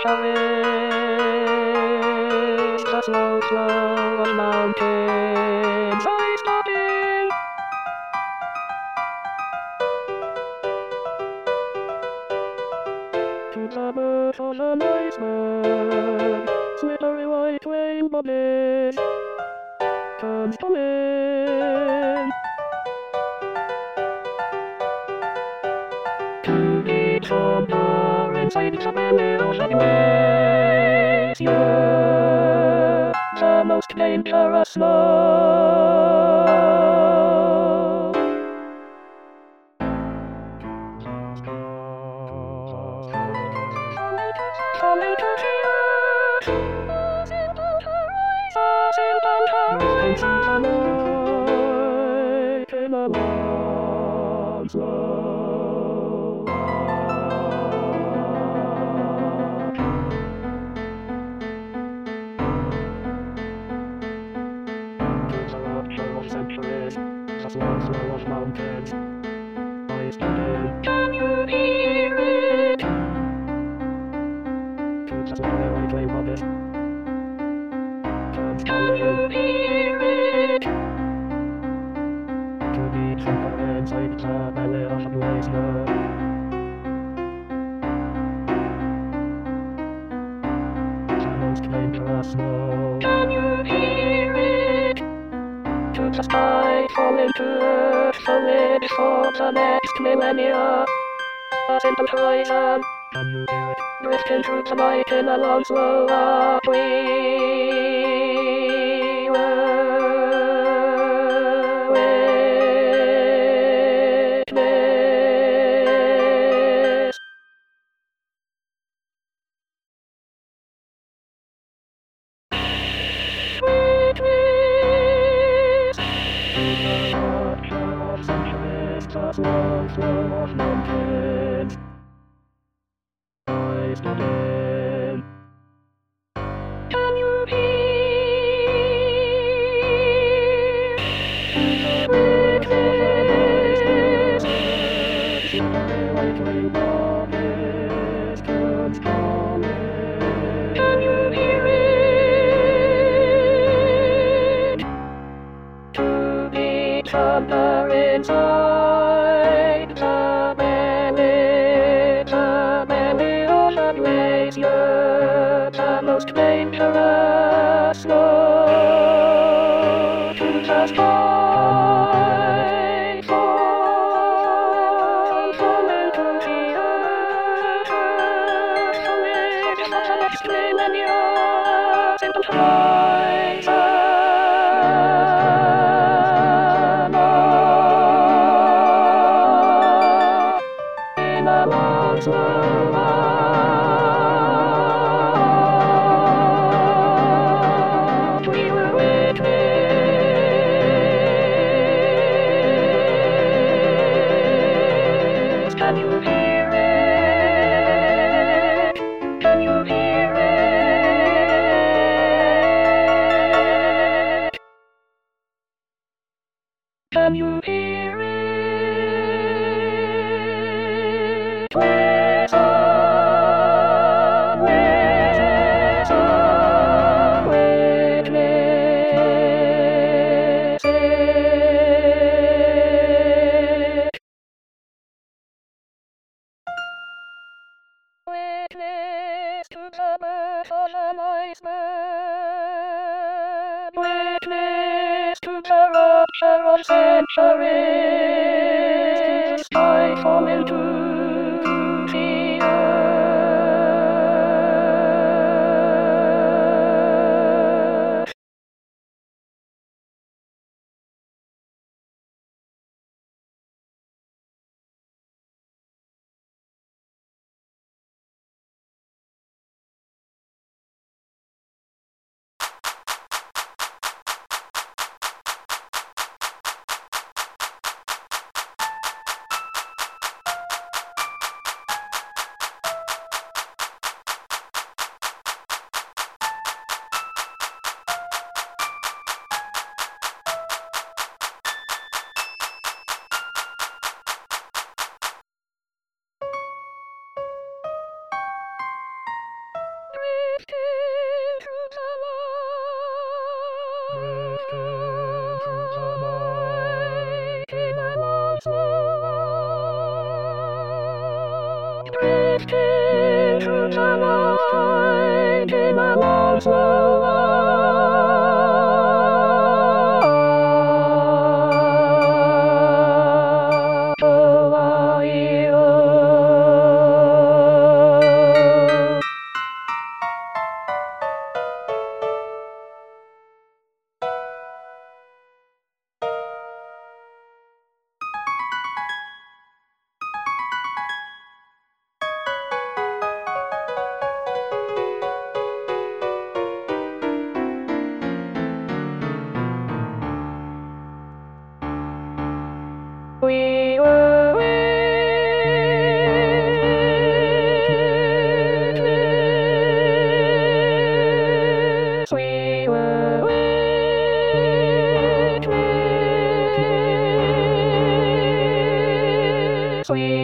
is the slow flow of mountains. I'm stopping. To the birth of an iceberg, slippery white rainbow bliss comes to me. To be somewhere inside the middle of glacier, the most dangerous snow. Falling to the earth, simple to rise, simple to rise, the night in a long slow. To the rapture of centuries, the slow flow of mountains, I stand. Can you hear it? To the slowly white wave of it. Can you hear it? To be somewhere inside the belly of a glacier. The most dangerous snow. Can you hear it? To the sky falling to earth, solid for the next millennia. A simple horizon. Can you hear it? Drifting through the night in a long slow up we were witness. Witness. The rapture of centuries, the slow flow of mountains. I stand in. Can you hear? Witness. The white rainbow is controlling. Can you hear it? To be thunder inside the belly of a glacier, the most dangerous snow. To the sky, fall into the earth, solid for the next millennia, simple horizon. In a long slow up, we were witness. Can you hear it? Can you hear it? Can you hear it? Witness to the birth of an iceberg. Witness to the rupture of centuries. I fall into the earth. into the night in a love's lullaby. Drift into the night in a love's We were witness, we were witness, we